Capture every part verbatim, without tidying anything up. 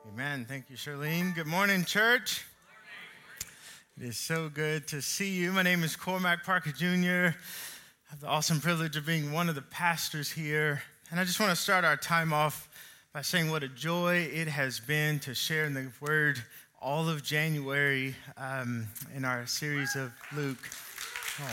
Amen. Thank you, Charlene. Good morning, church. It is so good to see you. My name is Cormac Parker Junior I have the awesome privilege of being one of the pastors here. And I just want to start our time off by saying what a joy it has been to share in the Word all of January um, in our series of Luke. Oh.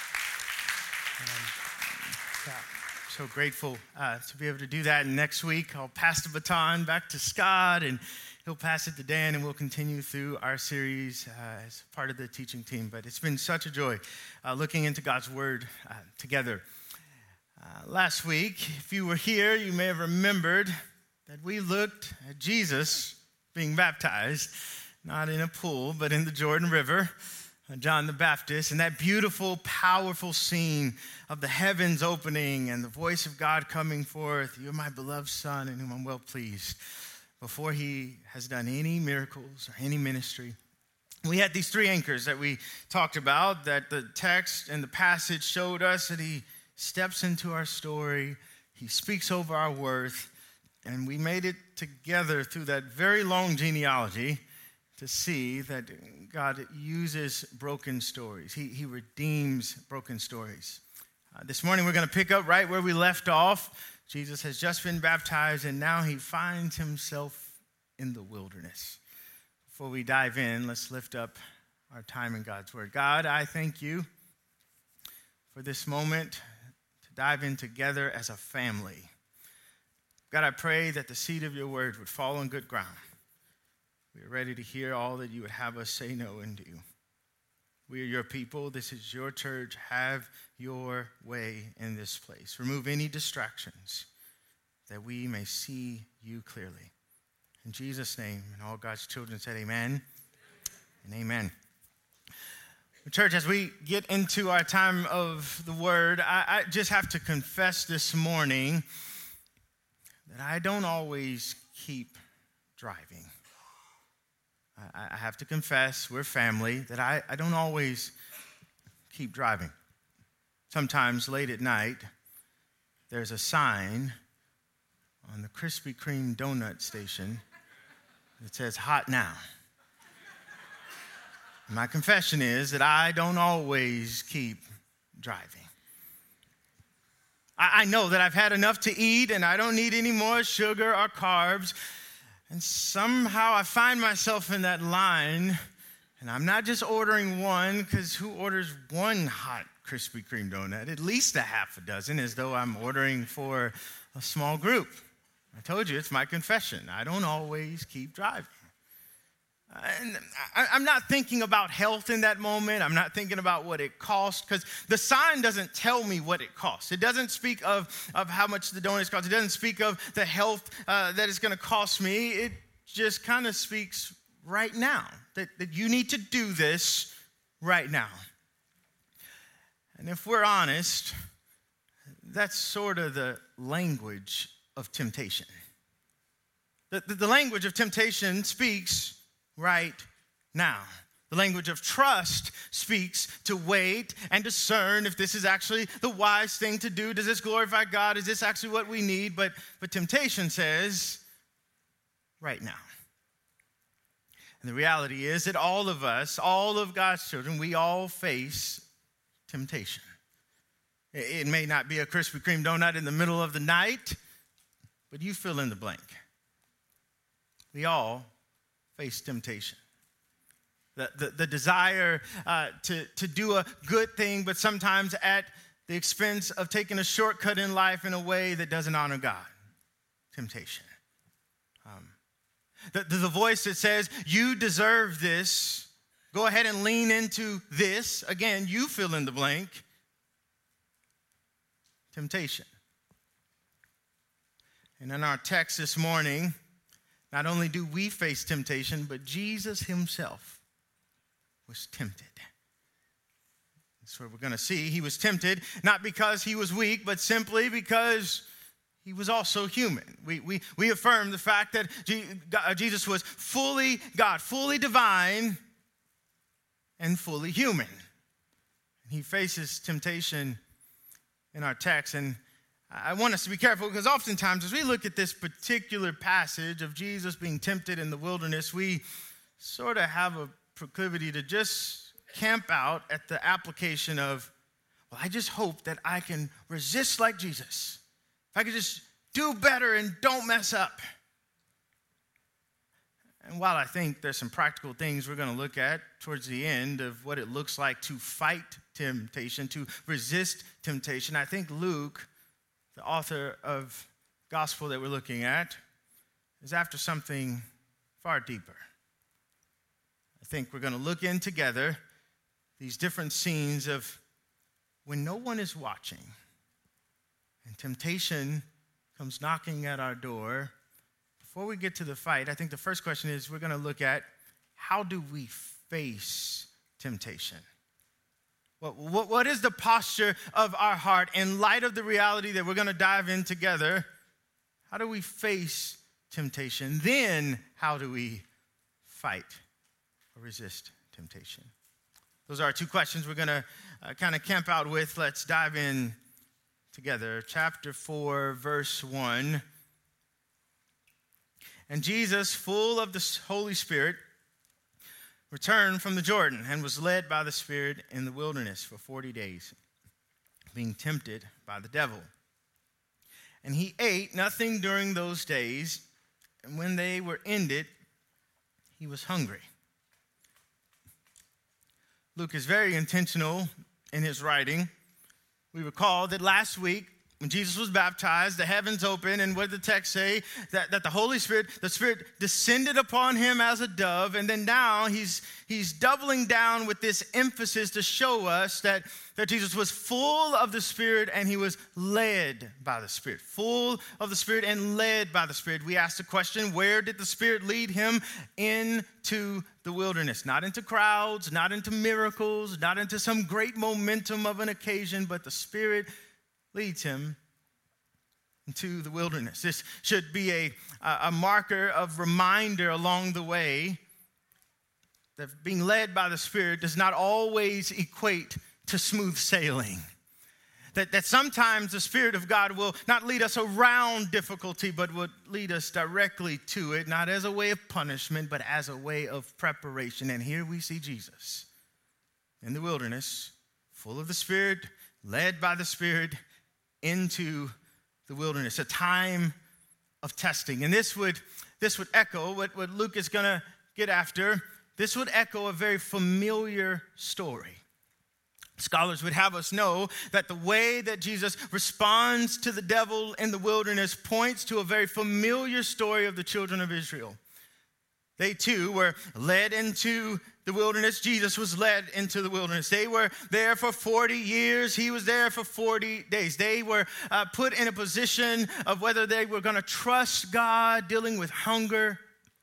Um, yeah. So grateful uh, to be able to do that. And next week, I'll pass the baton back to Scott, and he'll pass it to Dan, and we'll continue through our series uh, as part of the teaching team. But it's been such a joy uh, looking into God's Word uh, together. Uh, last week, if you were here, you may have remembered that we looked at Jesus being baptized, not in a pool, but in the Jordan River. John the Baptist, and that beautiful, powerful scene of the heavens opening and the voice of God coming forth, "You're my beloved Son in whom I'm well pleased," before he has done any miracles or any ministry. We had these three anchors that we talked about, that the text and the passage showed us that he steps into our story, he speaks over our worth, and we made it together through that very long genealogy to see that God uses broken stories. He, he redeems broken stories. Uh, this morning we're going to pick up right where we left off. Jesus has just been baptized, and now he finds himself in the wilderness. Before we dive in, let's lift up our time in God's Word. God, I thank you for this moment to dive in together as a family. God, I pray that the seed of your Word would fall on good ground. We are ready to hear all that you would have us say, know, and do. We are your people. This is your church. Have your way in this place. Remove any distractions that we may see you clearly. In Jesus' name, and all God's children said amen and amen. Church, as we get into our time of the Word, I, I just have to confess this morning that I don't always keep driving. I have to confess, we're family, that I, I don't always keep driving. Sometimes late at night, there's a sign on the Krispy Kreme donut station that says, "Hot now." My confession is that I don't always keep driving. I, I know that I've had enough to eat and I don't need any more sugar or carbs. And somehow I find myself in that line, and I'm not just ordering one, because who orders one hot Krispy Kreme donut? At least a half a dozen, as though I'm ordering for a small group. I told you, it's my confession. I don't always keep driving. And I'm not thinking about health in that moment. I'm not thinking about what it costs, because the sign doesn't tell me what it costs. It doesn't speak of, of how much the donuts cost. It doesn't speak of the health uh, that it's going to cost me. It just kind of speaks right now, that, that you need to do this right now. And if we're honest, that's sort of the language of temptation. The, the, the language of temptation speaks right now. The language of trust speaks to wait and discern if this is actually the wise thing to do. Does this glorify God? Is this actually what we need? But, but temptation says right now. And the reality is that all of us, all of God's children, we all face temptation. It, it may not be a Krispy Kreme donut in the middle of the night, but you fill in the blank. We all face temptation. The, the, the desire uh, to, to do a good thing, but sometimes at the expense of taking a shortcut in life in a way that doesn't honor God. Temptation. Um, the, the, the voice that says, you deserve this. Go ahead and lean into this. Again, you fill in the blank. Temptation. And in our text this morning, not only do we face temptation, but Jesus himself was tempted. That's what we're going to see. He was tempted not because he was weak, but simply because he was also human. We, we, we affirm the fact that Jesus was fully God, fully divine, and fully human. He faces temptation in our text, and I want us to be careful because oftentimes as we look at this particular passage of Jesus being tempted in the wilderness, we sort of have a proclivity to just camp out at the application of, well, I just hope that I can resist like Jesus. If I could just do better and don't mess up. And while I think there's some practical things we're going to look at towards the end of what it looks like to fight temptation, to resist temptation, I think Luke, the author of gospel that we're looking at, is after something far deeper. I think we're going to look in together these different scenes of when no one is watching and temptation comes knocking at our door. Before we get to the fight, I think the first question is we're going to look at how do we face temptation? What, what, what is the posture of our heart in light of the reality that we're going to dive in together? How do we face temptation? Then how do we fight or resist temptation? Those are our two questions we're going to uh, kind of camp out with. Let's dive in together. Chapter four, verse one. And Jesus, full of the Holy Spirit, returned from the Jordan and was led by the Spirit in the wilderness for forty days, being tempted by the devil. And he ate nothing during those days, and when they were ended, he was hungry. Luke is very intentional in his writing. We recall that last week, when Jesus was baptized, the heavens opened, and what did the text say? That, that the Holy Spirit, the Spirit descended upon him as a dove, and then now he's, he's doubling down with this emphasis to show us that, that Jesus was full of the Spirit and he was led by the Spirit. Full of the Spirit and led by the Spirit. We asked the question, where did the Spirit lead him? Into the wilderness. Not into crowds, not into miracles, not into some great momentum of an occasion, but the Spirit leads him into the wilderness. This should be a, a marker of reminder along the way that being led by the Spirit does not always equate to smooth sailing. That, that sometimes the Spirit of God will not lead us around difficulty, but would lead us directly to it, not as a way of punishment, but as a way of preparation. And here we see Jesus in the wilderness, full of the Spirit, led by the Spirit, into the wilderness, a time of testing. And this would this would echo what, what Luke is going to get after. This would echo a very familiar story. Scholars would have us know that the way that Jesus responds to the devil in the wilderness points to a very familiar story of the children of Israel. They too were led into the wilderness. Jesus was led into the wilderness. They were there for forty years. He was there for forty days. They were uh, put in a position of whether they were going to trust God, dealing with hunger.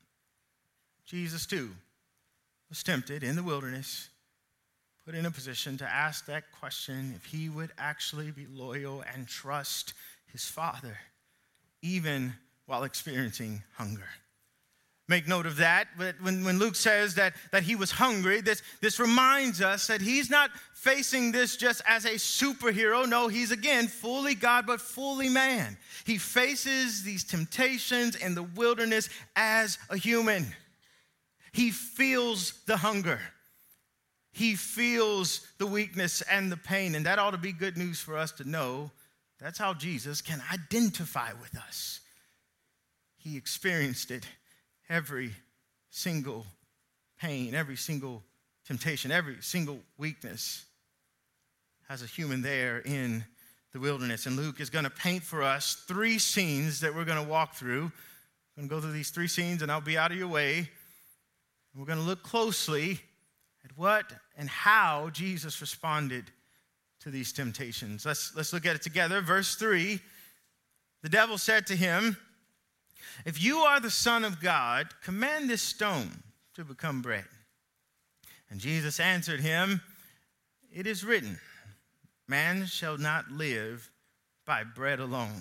Jesus too was tempted in the wilderness, put in a position to ask that question if he would actually be loyal and trust his Father, even while experiencing hunger. Make note of that. But when, when Luke says that, that he was hungry, this, this reminds us that he's not facing this just as a superhero. No, he's again fully God, but fully man. He faces these temptations in the wilderness as a human. He feels the hunger. He feels the weakness and the pain. And that ought to be good news for us to know. That's how Jesus can identify with us. He experienced it. Every single pain, every single temptation, every single weakness has a human there in the wilderness. And Luke is going to paint for us three scenes that we're going to walk through. I'm going to go through these three scenes and I'll be out of your way. And we're going to look closely at what and how Jesus responded to these temptations. Let's, let's look at it together. Verse three, the devil said to him, "If you are the Son of God, command this stone to become bread." And Jesus answered him, "It is written, man shall not live by bread alone."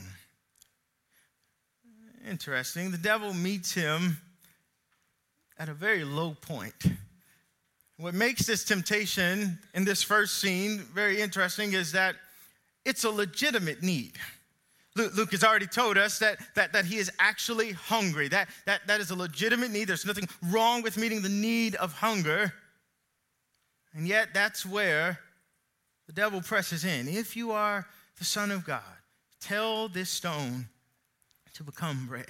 Interesting. The devil meets him at a very low point. What makes this temptation in this first scene very interesting is that it's a legitimate need. Luke, Luke has already told us that, that, that he is actually hungry. That, that, that is a legitimate need. There's nothing wrong with meeting the need of hunger. And yet that's where the devil presses in. If you are the Son of God, tell this stone to become bread.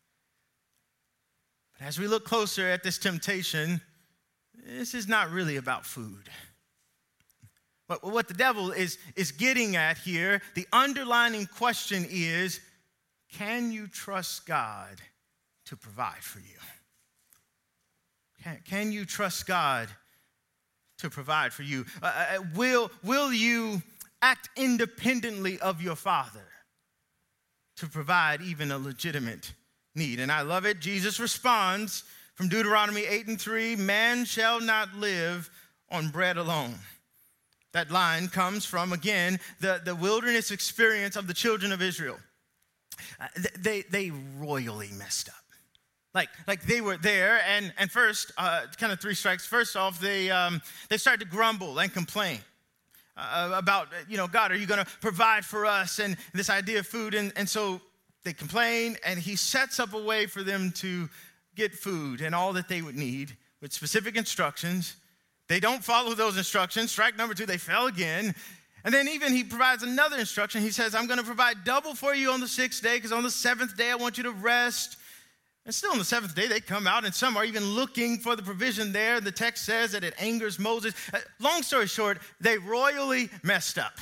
But as we look closer at this temptation, this is not really about food. But what the devil is, is getting at here, the underlining question is, can you trust God to provide for you? Can, can you trust God to provide for you? Uh, will, will you act independently of your Father to provide even a legitimate need? And I love it. Jesus responds from Deuteronomy eight and three, man shall not live on bread alone. That line comes from, again, the, the wilderness experience of the children of Israel. Uh, they, they royally messed up. Like, like they were there, and, and first, uh, kind of three strikes. First off, they, um, they started to grumble and complain uh, about, you know, God, are you going to provide for us? And this idea of food. And, and so they complain, and he sets up a way for them to get food and all that they would need with specific instructions. They don't follow those instructions. Strike number two, they fell again. And then even he provides another instruction. He says, I'm going to provide double for you on the sixth day, because on the seventh day I want you to rest. And still on the seventh day they come out, and some are even looking for the provision there. The text says that it angers Moses. Uh, long story short, they royally messed up.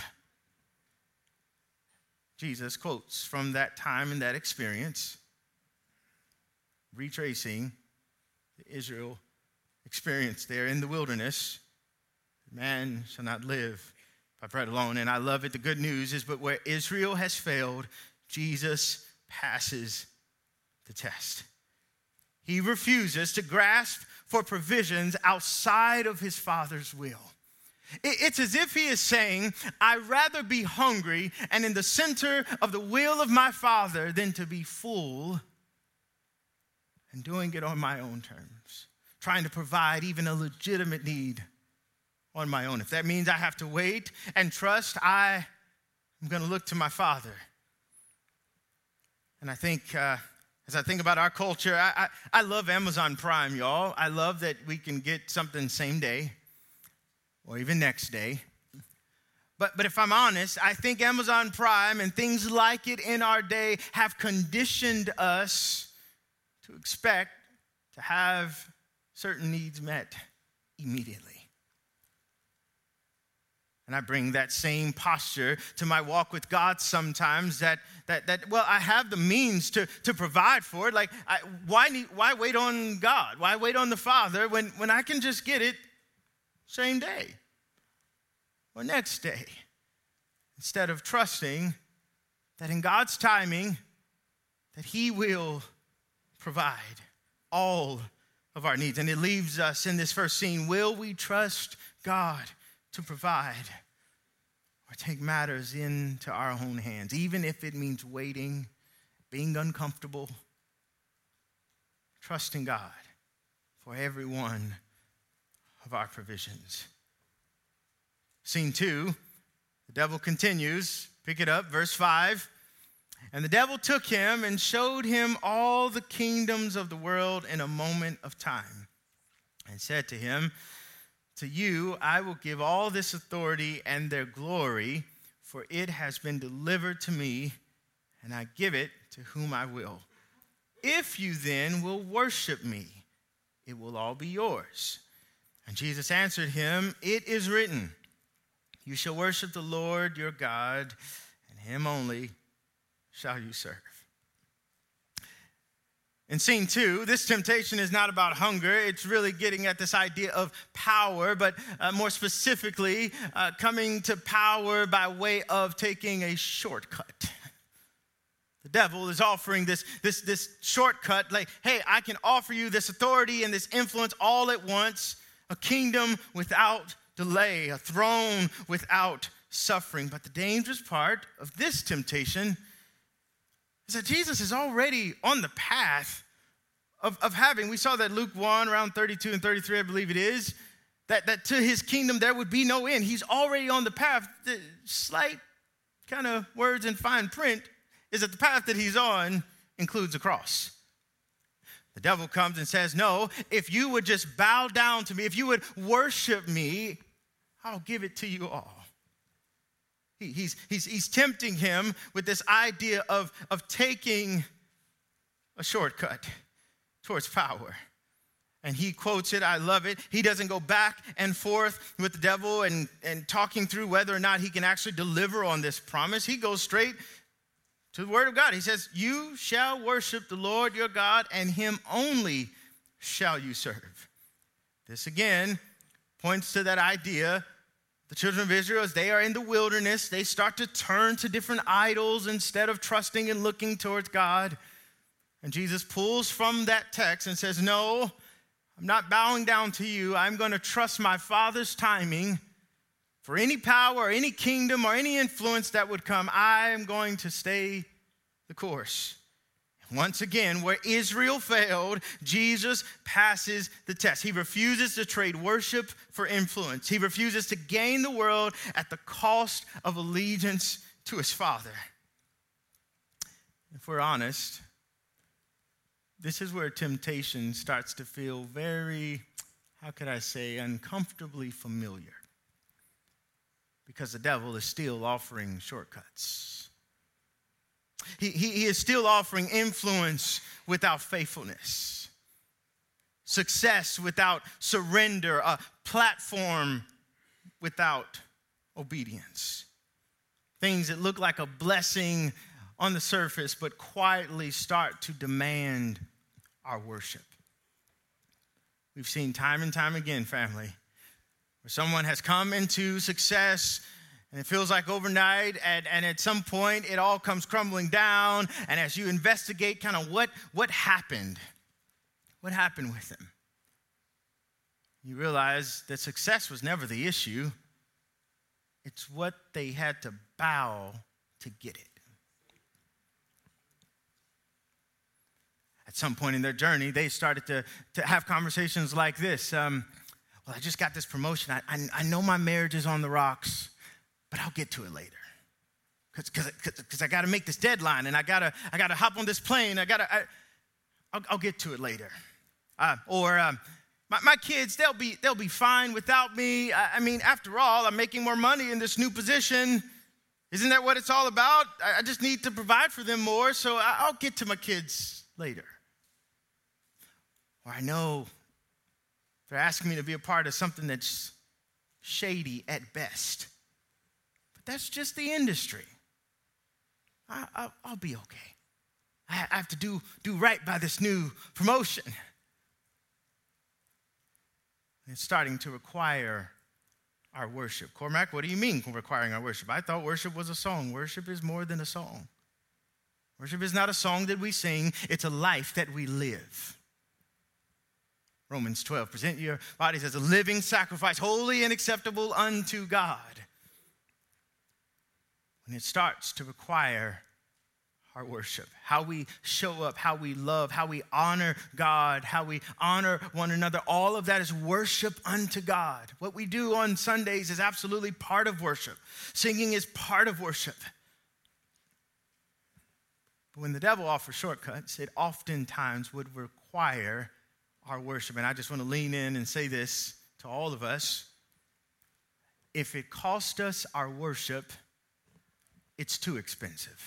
Jesus quotes from that time and that experience, retracing the Israel experience there in the wilderness. Man shall not live by bread alone. And I love it. The good news is, but where Israel has failed, Jesus passes the test. He refuses to grasp for provisions outside of his Father's will. It's as if he is saying, I'd rather be hungry and in the center of the will of my Father than to be full and doing it on my own terms, trying to provide even a legitimate need on my own. If that means I have to wait and trust, I am going to look to my Father. And I think, uh, as I think about our culture, I, I, I love Amazon Prime, y'all. I love that we can get something same day or even next day. But, but if I'm honest, I think Amazon Prime and things like it in our day have conditioned us to expect to have certain needs met immediately. And I bring that same posture to my walk with God sometimes, that, that, that well, I have the means to, to provide for it. Like, I, why, need, why wait on God? Why wait on the Father when, when I can just get it same day or next day? Instead of trusting that in God's timing, that he will provide all of our needs. And it leaves us in this first scene. Will we trust God to provide or take matters into our own hands, even if it means waiting, being uncomfortable, trusting God for every one of our provisions? Scene two, the devil continues. Pick it up, verse five. And the devil took him and showed him all the kingdoms of the world in a moment of time, and said to him, to you I will give all this authority and their glory, for it has been delivered to me, and I give it to whom I will. If you then will worship me, it will all be yours. And Jesus answered him, it is written, you shall worship the Lord your God, and him only shall you serve. In scene two, this temptation is not about hunger. It's really getting at this idea of power, but uh, more specifically, uh, coming to power by way of taking a shortcut. The devil is offering this, this, this shortcut, like, hey, I can offer you this authority and this influence all at once, a kingdom without delay, a throne without suffering. But the dangerous part of this temptation is that Jesus is already on the path of, of having, we saw that Luke one, around thirty-two and thirty-three, I believe it is, that, that to his kingdom there would be no end. He's already on the path. The slight kind of words in fine print is that the path that he's on includes a cross. The devil comes and says, no, if you would just bow down to me, if you would worship me, I'll give it to you all. He, he's, he's, he's tempting him with this idea of, of taking a shortcut towards power. And he quotes it. I love it. He doesn't go back and forth with the devil and, and talking through whether or not he can actually deliver on this promise. He goes straight to the word of God. He says, you shall worship the Lord your God, and him only shall you serve. This again points to that idea. The children of Israel, as they are in the wilderness, they start to turn to different idols instead of trusting and looking towards God. And Jesus pulls from that text and says, no, I'm not bowing down to you. I'm going to trust my Father's timing. For any power or any kingdom or any influence that would come, I am going to stay the course. Once again, where Israel failed, Jesus passes the test. He refuses to trade worship for influence. He refuses to gain the world at the cost of allegiance to his Father. If we're honest, this is where temptation starts to feel very, how could I say, uncomfortably familiar. Because the devil is still offering shortcuts. He, he, he is still offering influence without faithfulness, success without surrender, a platform without obedience. Things that look like a blessing on the surface, but quietly start to demand our worship. We've seen time and time again, family, where someone has come into success and it feels like overnight, and, and at some point it all comes crumbling down. And as you investigate kind of what, what happened, what happened with them, you realize that success was never the issue. It's what they had to bow to get it. At some point in their journey, they started to, to have conversations like this. Um, well, I just got this promotion. I, I, I know my marriage is on the rocks, but I'll get to it later. Because I got to make this deadline, and I got to I got to hop on this plane. I got to, I'll, I'll get to it later. Uh, or um, my, my kids, they'll be they'll be fine without me. I, I mean, after all, I'm making more money in this new position. Isn't that what it's all about? I, I just need to provide for them more, so I, I'll get to my kids later. Or I know they're asking me to be a part of something that's shady at best. But that's just the industry. I, I, I'll be okay. I, I have to do, do right by this new promotion. It's starting to require our worship. Cormac, what do you mean requiring our worship? I thought worship was a song. Worship is more than a song. Worship is not a song that we sing. It's a life that we live. Romans twelve, present your bodies as a living sacrifice, holy and acceptable unto God. When it starts to require our worship, how we show up, how we love, how we honor God, how we honor one another, all of that is worship unto God. What we do on Sundays is absolutely part of worship. Singing is part of worship. But when the devil offers shortcuts, it oftentimes would require our worship. And I just want to lean in and say this to all of us. If it cost us our worship, it's too expensive.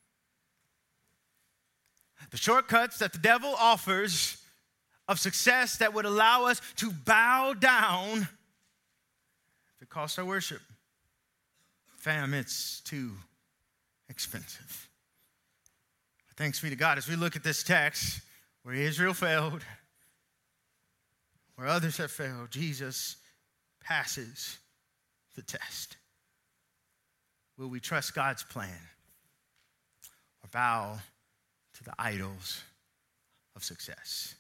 The shortcuts that the devil offers of success that would allow us to bow down, if it costs our worship, fam, it's too expensive. Thanks be to God. As we look at this text where Israel failed, where others have failed, Jesus passes the test. Will we trust God's plan or bow to the idols of success?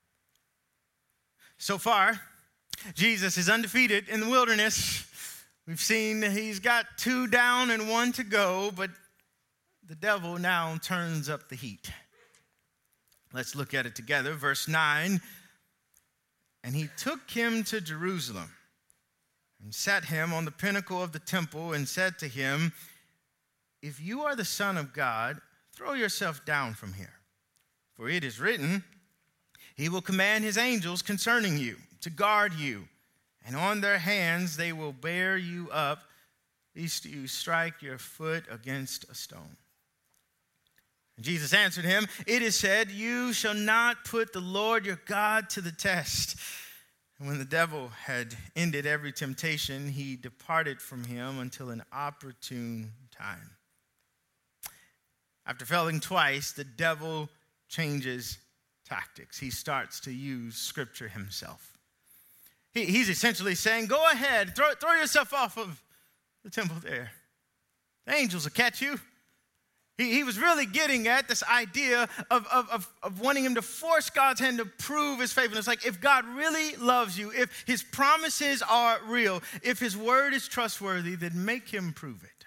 So far, Jesus is undefeated in the wilderness. We've seen he's got two down and one to go, but the devil now turns up the heat. Let's look at it together. Verse nine. And he took him to Jerusalem and set him on the pinnacle of the temple and said to him, if you are the Son of God, throw yourself down from here. For it is written, he will command his angels concerning you to guard you, and on their hands they will bear you up, lest you strike your foot against a stone. And Jesus answered him, it is said, you shall not put the Lord your God to the test. And when the devil had ended every temptation, he departed from him until an opportune time. After failing twice, the devil changes tactics. He starts to use Scripture himself. He, he's essentially saying, go ahead, throw, throw yourself off of the temple there. The angels will catch you. He, he was really getting at this idea of, of, of, of wanting him to force God's hand to prove his faithfulness. Like, if God really loves you, if his promises are real, if his word is trustworthy, then make him prove it.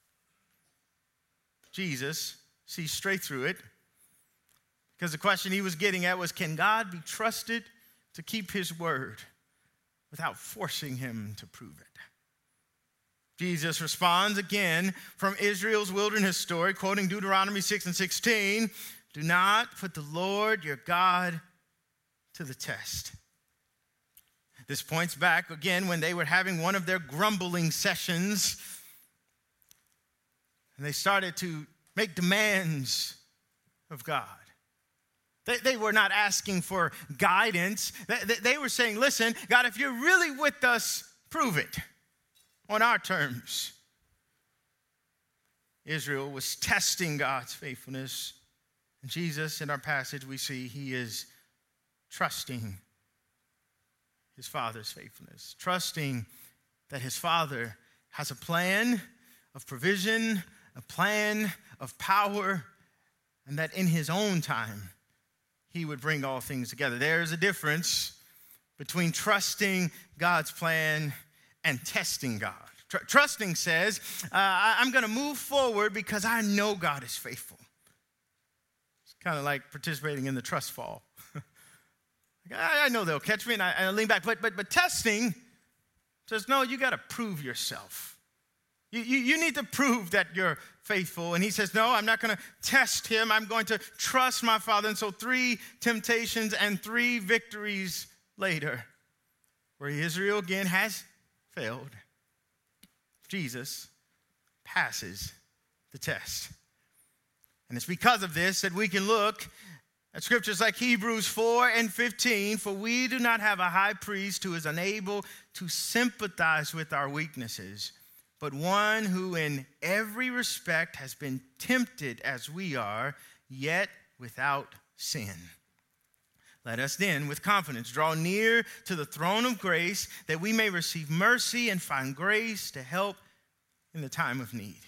Jesus sees straight through it, because the question he was getting at was, can God be trusted to keep his word without forcing him to prove it? Jesus responds again from Israel's wilderness story, quoting Deuteronomy six and sixteen, do not put the Lord your God to the test. This points back again when they were having one of their grumbling sessions, and they started to make demands of God. They, they were not asking for guidance. They, they were saying, listen, God, if you're really with us, prove it on our terms. Israel was testing God's faithfulness. And Jesus, in our passage, we see he is trusting his Father's faithfulness, trusting that his Father has a plan of provision, a plan of power, and that in his own time, he would bring all things together. There's a difference between trusting God's plan and testing God. Tr- trusting says, uh, I- I'm going to move forward because I know God is faithful. It's kind of like participating in the trust fall. I, I know they'll catch me, and I, I lean back. But, but, but testing says, no, you got to prove yourself. You, you, you need to prove that you're faithful. And he says, no, I'm not going to test him. I'm going to trust my Father. And so three temptations and three victories later, where Israel again has failed, Jesus passes the test. And it's because of this that we can look at scriptures like Hebrews four and fifteen, for we do not have a high priest who is unable to sympathize with our weaknesses, but one who in every respect has been tempted as we are, yet without sin. Let us then, with confidence, draw near to the throne of grace, that we may receive mercy and find grace to help in the time of need.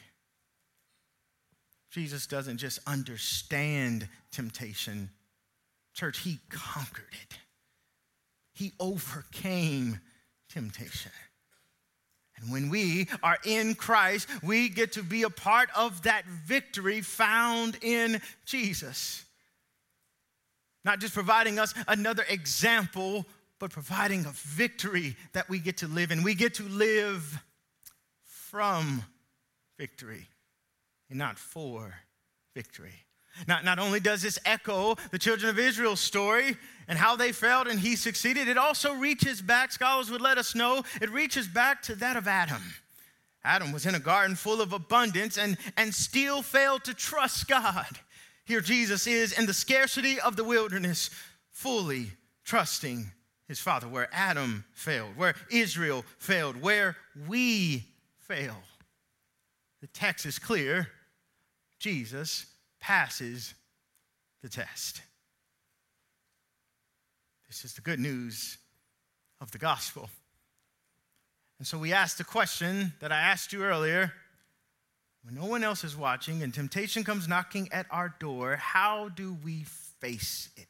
Jesus doesn't just understand temptation. Church, he conquered it. He overcame temptation. And when we are in Christ, we get to be a part of that victory found in Jesus. Not just providing us another example, but providing a victory that we get to live in. We get to live from victory and not for victory. Not, not only does this echo the children of Israel's story and how they failed and he succeeded, it also reaches back, scholars would let us know, it reaches back to that of Adam. Adam was in a garden full of abundance and, and still failed to trust God. Here Jesus is in the scarcity of the wilderness, fully trusting his Father, where Adam failed, where Israel failed, where we fail. The text is clear. Jesus passes the test. This is the good news of the gospel. And so we ask the question that I asked you earlier. When no one else is watching and temptation comes knocking at our door, how do we face it?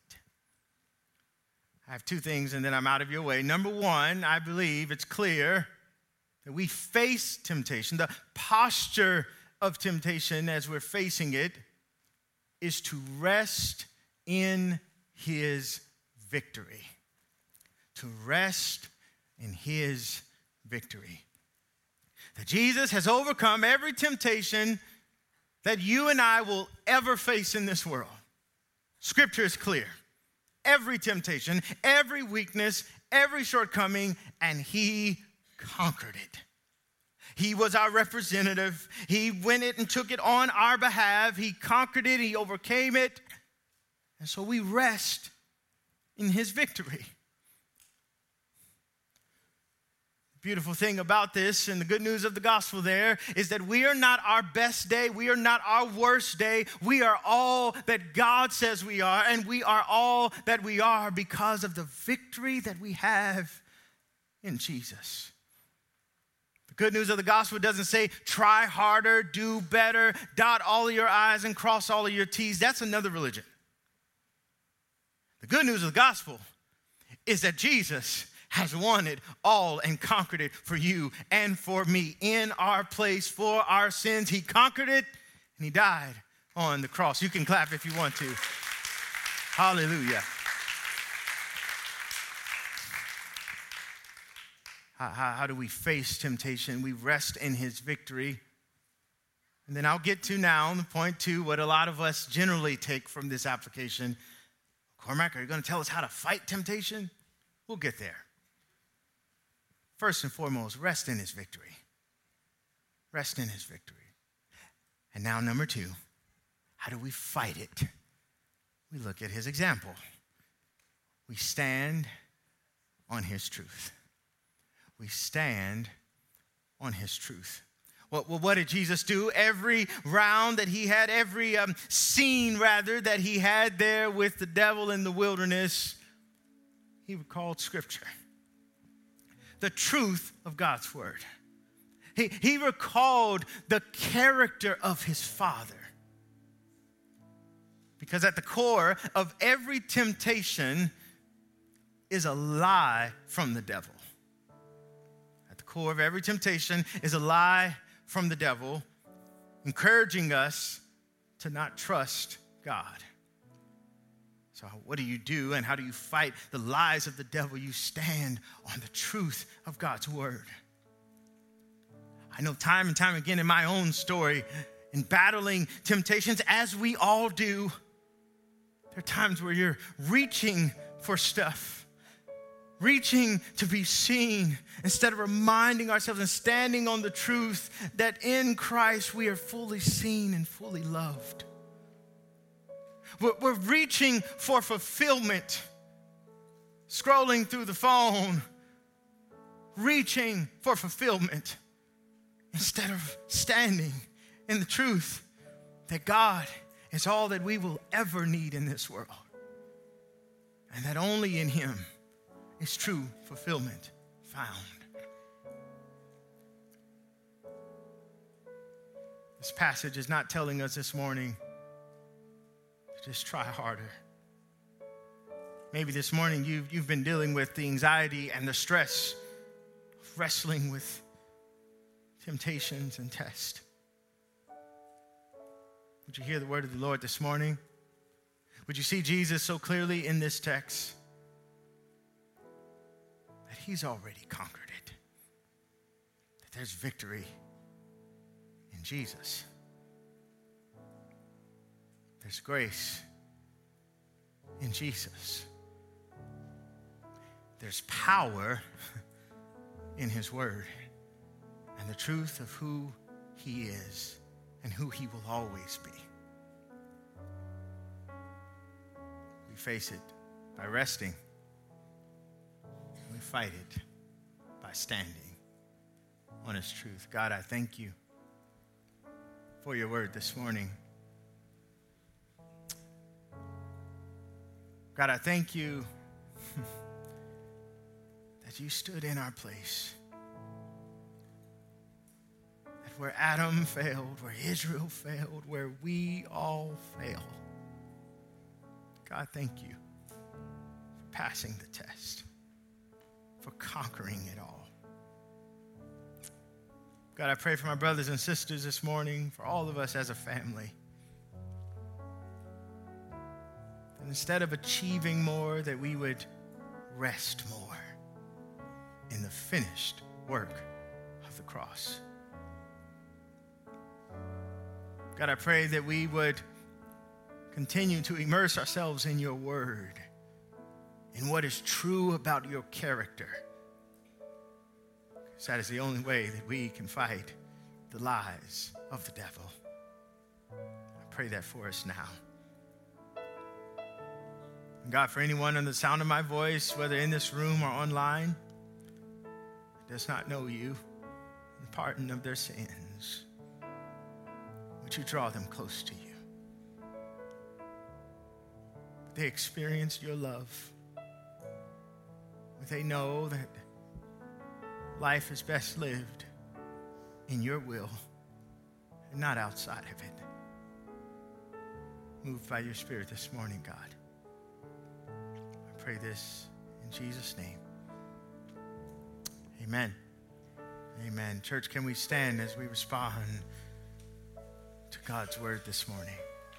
I have two things and then I'm out of your way. Number one, I believe it's clear that we face temptation. The posture of temptation as we're facing it is to rest in his victory. To rest in his victory. That Jesus has overcome every temptation that you and I will ever face in this world. Scripture is clear. Every temptation, every weakness, every shortcoming, and he conquered it. He was our representative. He went it and took it on our behalf. He conquered it. He overcame it. And so we rest in his victory. Beautiful thing about this and the good news of the gospel there is that we are not our best day. We are not our worst day. We are all that God says we are, and we are all that we are because of the victory that we have in Jesus. The good news of the gospel doesn't say try harder, do better, dot all of your I's and cross all of your T's. That's another religion. The good news of the gospel is that Jesus has won it all and conquered it for you and for me in our place for our sins. He conquered it and he died on the cross. You can clap if you want to. Hallelujah. How, how, how do we face temptation? We rest in his victory. And then I'll get to now, the point two, what a lot of us generally take from this application. Cormac, are you going to tell us how to fight temptation? We'll get there. First and foremost, rest in his victory. Rest in his victory. And now number two, how do we fight it? We look at his example. We stand on his truth. We stand on his truth. Well, well what did Jesus do? Every round that he had, every um, scene rather that he had there with the devil in the wilderness, he recalled Scripture. The truth of God's word. He, he recalled the character of his Father. Because at the core of every temptation is a lie from the devil. At the core of every temptation is a lie from the devil, encouraging us to not trust God. So what do you do and how do you fight the lies of the devil? You stand on the truth of God's word. I know time and time again in my own story, in battling temptations, as we all do, there are times where you're reaching for stuff, reaching to be seen, instead of reminding ourselves and standing on the truth that in Christ we are fully seen and fully loved. We're reaching for fulfillment, scrolling through the phone, reaching for fulfillment instead of standing in the truth that God is all that we will ever need in this world, and that only in him is true fulfillment found. This passage is not telling us this morning just try harder. Maybe this morning you've, you've been dealing with the anxiety and the stress of wrestling with temptations and tests. Would you hear the word of the Lord this morning? Would you see Jesus so clearly in this text that he's already conquered it? That there's victory in Jesus. There's grace in Jesus. There's power in his word and the truth of who he is and who he will always be. We face it by resting. We fight it by standing on his truth. God, I thank you for your word this morning. God, I thank you that you stood in our place. That where Adam failed, where Israel failed, where we all fail. God, thank you for passing the test, for conquering it all. God, I pray for my brothers and sisters this morning, for all of us as a family. And instead of achieving more, that we would rest more in the finished work of the cross. God, I pray that we would continue to immerse ourselves in your word, in what is true about your character. Because that is the only way that we can fight the lies of the devil. I pray that for us now. And God, for anyone on the sound of my voice, whether in this room or online, does not know you, the pardon of their sins, would you draw them close to you? They experienced your love. They know that life is best lived in your will and not outside of it. Moved by your Spirit this morning, God. I pray this in Jesus' name. Amen. Amen. Church, can we stand as we respond to God's word this morning?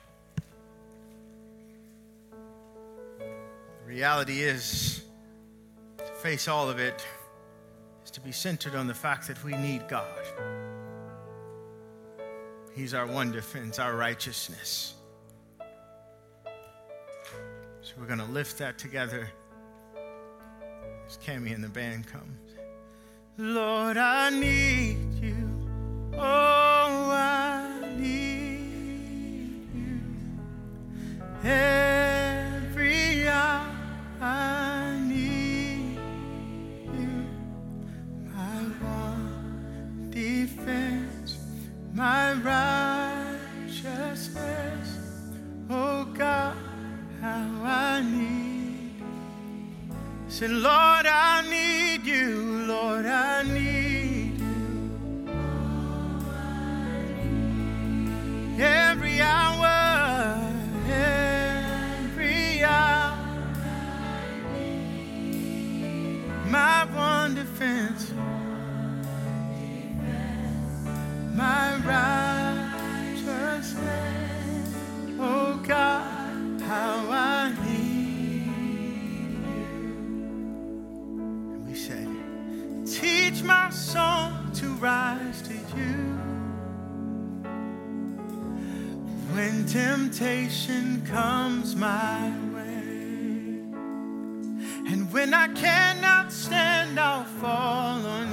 The reality is, to face all of it is to be centered on the fact that we need God. He's our one defense, our righteousness. So we're going to lift that together as Cammie and the band come. Lord, I need you. Oh, I need you. Every hour I need you. My one defense, my righteousness. Oh God, how I need you. Say, Lord, I need you. Lord, I need you. Every hour, every hour. My one defense, my righteousness. Oh God, how I need you. And we said, teach my soul to rise to you. When temptation comes my way, and when I cannot stand, I'll fall on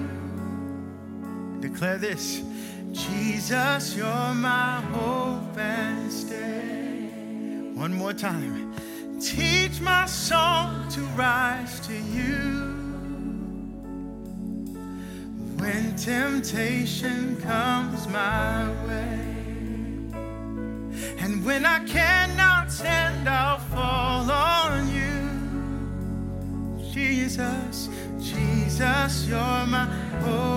you. Declare this: Jesus, you're my hope and stay. One more time. Teach my soul to rise to you. When temptation comes my way, and when I cannot stand, I'll fall on you. Jesus, Jesus, you're my hope.